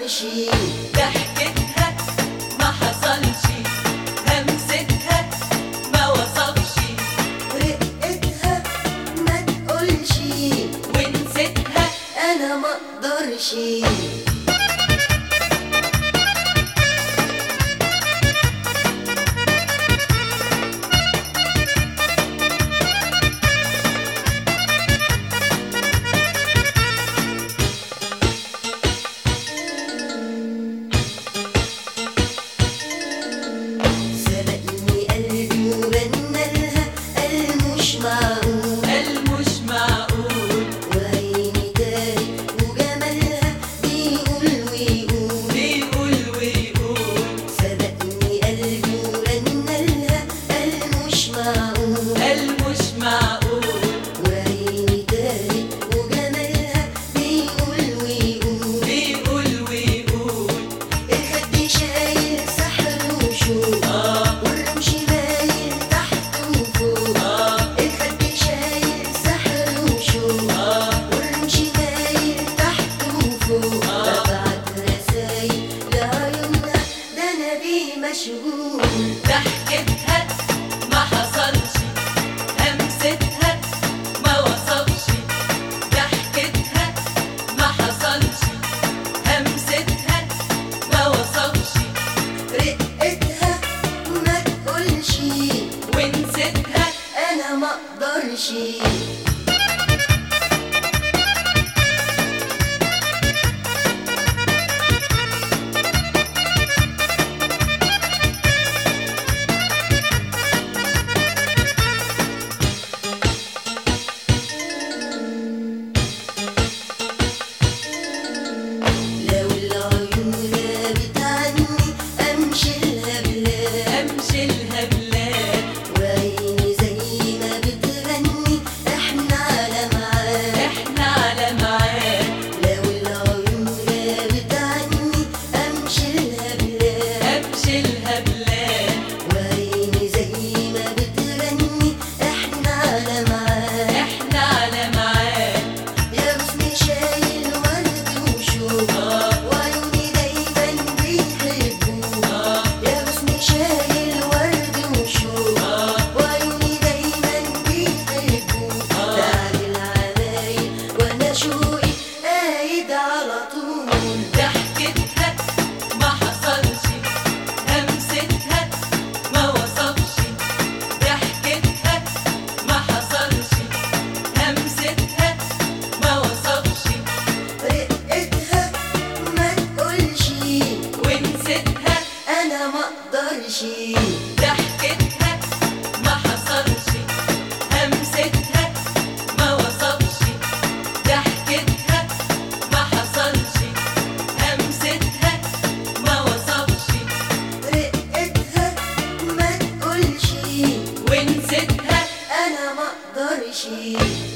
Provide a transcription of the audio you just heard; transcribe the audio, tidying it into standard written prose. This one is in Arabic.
مقدرش. ضحكتها ما حصلش، همستها ما وصفش، رقتها ما تقولش، ونسيتها انا مقدرش. سبقني قلبي وغنالها قال مش معقول، قال مش معقول، وعيني تاهت وجمالها بيقول ويقول. بيقول ويقول، سبقني قلبي وغنالها قال مش معقول، قال مش معقول، وعيني تاهت وجمالها بيقول ويقول. بيقول ويقول، الخد شايل سحر وشوق، والرمش باين تحت وفوق. الخد شايل سحر وشوق، والرمش باين تحت وفوق. ببعت رسايل لعيونها ده انا بيه مشغول. ضحكتها ما حصلش، همستها ما وصفش، ضحكتها ما حصلش، همستها ما وصفش، رقتها ما تقولش، ونسيتها انا مقدرش. لو العيون غابت عني امشي لها بلاد، امشي لها بلاد، وعيني زي ما بتغني احنا على ميعاد. احنا على ميعاد، لو العيون غابت عني امشي لها بلاد، امشي لها بلاد، وعيني زي ما بتغني احنا على ميعاد. احنا على ميعاد، يا غصن شايل ورد وشوق، وعيوني دايما بيحبوك. يا غصن شايل ورد وشوق، وعيوني دايما بيحبوك. تعال العمايل وانا شوقي قايد على طول. ضحكتها ما حصلش، همستها ما وصفش، ضحكتها ما حصلش، همستها ما وصفش، رقتها ما تقولش، ونسيتها انا مقدرش. ضحكتها ما حصلش، همستها ما وصفش، ضحكتها ما حصلش، همستها ما وصفش، رقتها ما تقولش، ونسيتها انا مقدرش.